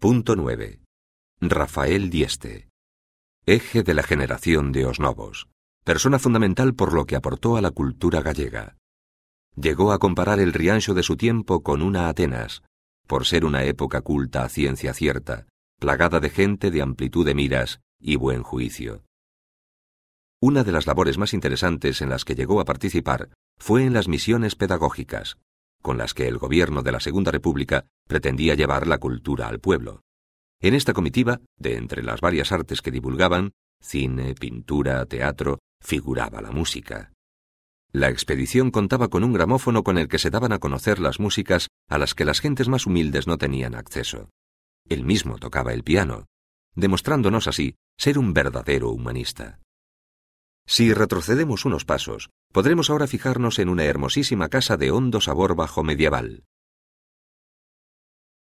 Punto 9. Rafael Dieste. Eje de la generación de Os Novos. Persona fundamental por lo que aportó a la cultura gallega. Llegó a comparar el Rianxo de su tiempo con una Atenas, por ser una época culta a ciencia cierta, plagada de gente de amplitud de miras y buen juicio. Una de las labores más interesantes en las que llegó a participar fue en las misiones pedagógicas, con las que el gobierno de la Segunda República pretendía llevar la cultura al pueblo. En esta comitiva, de entre las varias artes que divulgaban, cine, pintura, teatro, figuraba la música. La expedición contaba con un gramófono con el que se daban a conocer las músicas a las que las gentes más humildes no tenían acceso. Él mismo tocaba el piano, demostrándonos así ser un verdadero humanista. Si retrocedemos unos pasos, podremos ahora fijarnos en una hermosísima casa de hondo sabor bajo medieval.